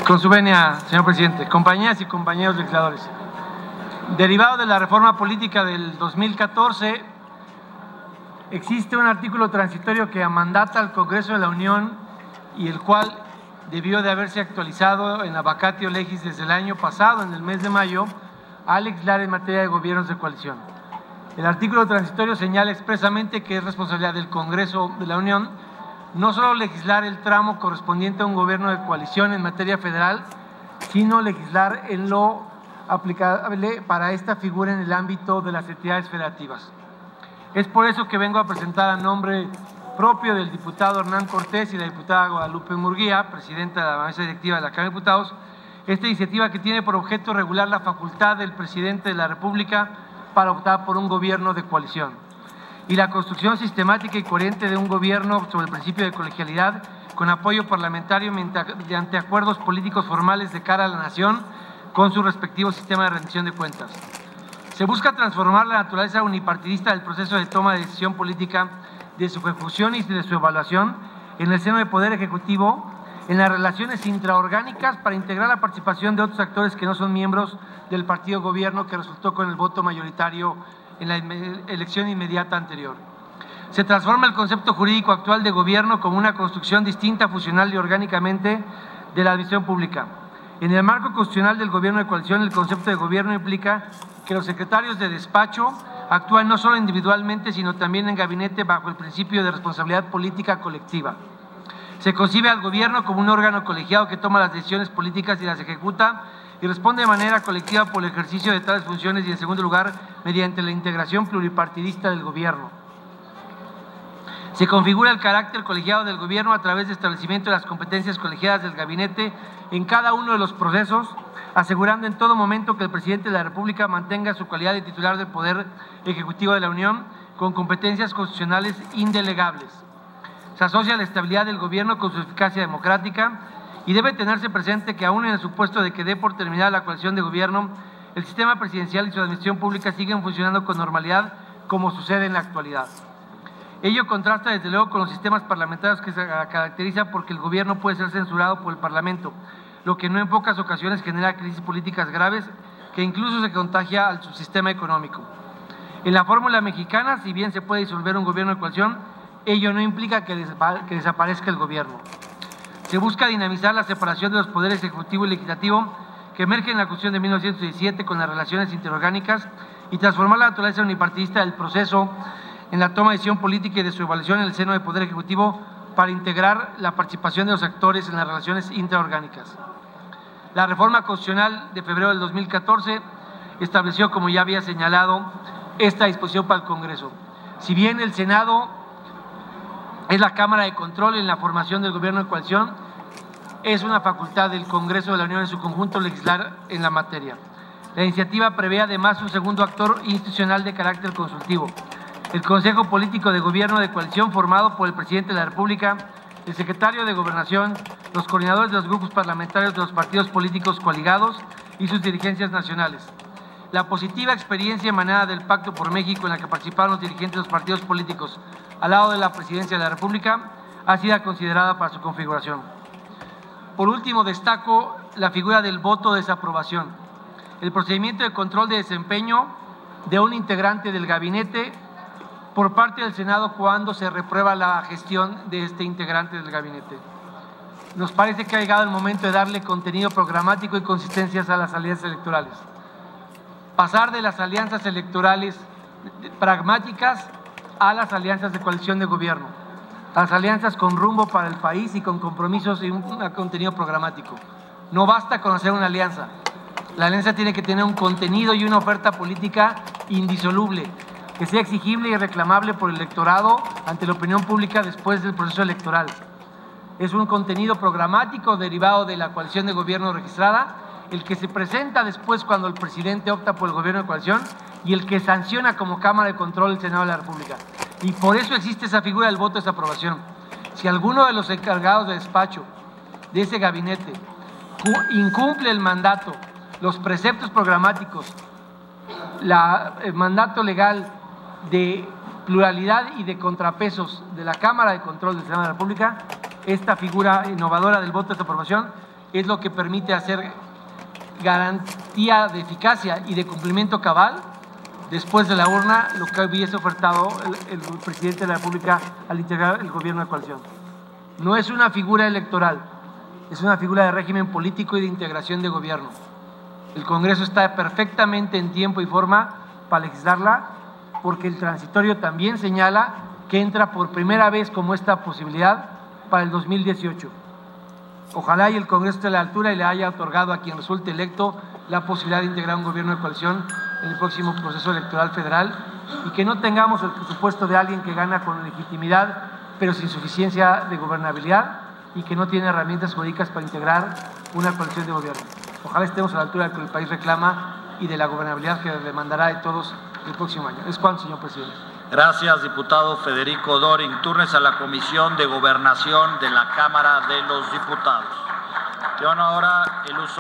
Con su venia, señor presidente, compañeras y compañeros legisladores, derivado de la reforma política del 2014, existe un artículo transitorio que mandata al Congreso de la Unión y el cual debió de haberse actualizado en la vacatio legis desde el año pasado, en el mes de mayo, al legislar en materia de gobiernos de coalición. El artículo transitorio señala expresamente que es responsabilidad del Congreso de la Unión no solo legislar el tramo correspondiente a un gobierno de coalición en materia federal, sino legislar en lo aplicable para esta figura en el ámbito de las entidades federativas. Es por eso que vengo a presentar a nombre propio del diputado Hernán Cortés y la diputada Guadalupe Murguía, presidenta de la mesa directiva de la Cámara de Diputados, esta iniciativa que tiene por objeto regular la facultad del presidente de la República para optar por un gobierno de coalición y la construcción sistemática y coherente de un gobierno sobre el principio de colegialidad con apoyo parlamentario mediante acuerdos políticos formales de cara a la nación con su respectivo sistema de rendición de cuentas. Se busca transformar la naturaleza unipartidista del proceso de toma de decisión política, de su ejecución y de su evaluación en el seno del Poder Ejecutivo, en las relaciones intraorgánicas para integrar la participación de otros actores que no son miembros del partido gobierno que resultó con el voto mayoritario en la elección inmediata anterior. Se transforma el concepto jurídico actual de gobierno como una construcción distinta, funcional y orgánicamente de la administración pública. En el marco constitucional del gobierno de coalición, el concepto de gobierno implica que los secretarios de despacho actúan no solo individualmente, sino también en gabinete bajo el principio de responsabilidad política colectiva. Se concibe al gobierno como un órgano colegiado que toma las decisiones políticas y las ejecuta y responde de manera colectiva por el ejercicio de tales funciones y, en segundo lugar, mediante la integración pluripartidista del gobierno. Se configura el carácter colegiado del gobierno a través de establecimiento de las competencias colegiadas del gabinete en cada uno de los procesos, asegurando en todo momento que el presidente de la República mantenga su calidad de titular del Poder Ejecutivo de la Unión con competencias constitucionales indelegables. Se asocia la estabilidad del gobierno con su eficacia democrática y debe tenerse presente que aún en el supuesto de que dé por terminada la coalición de gobierno, el sistema presidencial y su administración pública siguen funcionando con normalidad como sucede en la actualidad. Ello contrasta desde luego con los sistemas parlamentarios que se caracterizan porque el gobierno puede ser censurado por el Parlamento, lo que no en pocas ocasiones genera crisis políticas graves que incluso se contagia al subsistema económico. En la fórmula mexicana, si bien se puede disolver un gobierno de coalición, ello no implica que desaparezca el gobierno. Se busca dinamizar la separación de los poderes ejecutivo y legislativo que emerge en la Constitución de 1917 con las relaciones interorgánicas y transformar la naturaleza unipartidista del proceso en la toma de decisión política y de su evaluación en el seno del Poder Ejecutivo para integrar la participación de los actores en las relaciones intraorgánicas. La reforma constitucional de febrero del 2014 estableció, como ya había señalado, esta disposición para el Congreso. Si bien el Senado es la Cámara de Control en la formación del gobierno de coalición, es una facultad del Congreso de la Unión en su conjunto legislar en la materia. La iniciativa prevé además un segundo actor institucional de carácter consultivo, el Consejo Político de Gobierno de Coalición, formado por el presidente de la República, el secretario de Gobernación, los coordinadores de los grupos parlamentarios de los partidos políticos coaligados y sus dirigencias nacionales. La positiva experiencia emanada del Pacto por México en la que participaron los dirigentes de los partidos políticos al lado de la Presidencia de la República ha sido considerada para su configuración. Por último, destaco la figura del voto de desaprobación, el procedimiento de control de desempeño de un integrante del gabinete por parte del Senado cuando se reprueba la gestión de este integrante del gabinete. Nos parece que ha llegado el momento de darle contenido programático y consistencias a las alianzas electorales. Pasar de las alianzas electorales pragmáticas a las alianzas de coalición de gobierno, a las alianzas con rumbo para el país y con compromisos y un contenido programático. No basta con hacer una alianza. La alianza tiene que tener un contenido y una oferta política indisoluble, que sea exigible y reclamable por el electorado ante la opinión pública después del proceso electoral. Es un contenido programático derivado de la coalición de gobierno registrada, el que se presenta después cuando el presidente opta por el gobierno de coalición y el que sanciona como Cámara de Control el Senado de la República. Y por eso existe esa figura del voto de desaprobación. Si alguno de los encargados de despacho de ese gabinete incumple el mandato, los preceptos programáticos, el mandato legal de pluralidad y de contrapesos de la Cámara de Control del Senado de la República, esta figura innovadora del voto de desaprobación es lo que permite hacer garantía de eficacia y de cumplimiento cabal después de la urna, lo que hubiese ofertado el presidente de la República al integrar el gobierno de coalición. No es una figura electoral, es una figura de régimen político y de integración de gobierno. El Congreso está perfectamente en tiempo y forma para legislarla, porque el transitorio también señala que entra por primera vez como esta posibilidad para el 2018. Ojalá y el Congreso esté a la altura y le haya otorgado a quien resulte electo la posibilidad de integrar un gobierno de coalición en el próximo proceso electoral federal y que no tengamos el presupuesto de alguien que gana con legitimidad pero sin suficiencia de gobernabilidad y que no tiene herramientas jurídicas para integrar una coalición de gobierno. Ojalá estemos a la altura de lo que el país reclama y de la gobernabilidad que demandará de todos el próximo año. Es cuanto, señor presidente. Gracias, diputado Federico Dorin. Turnes a la Comisión de Gobernación de la Cámara de los Diputados. Tiene ahora el uso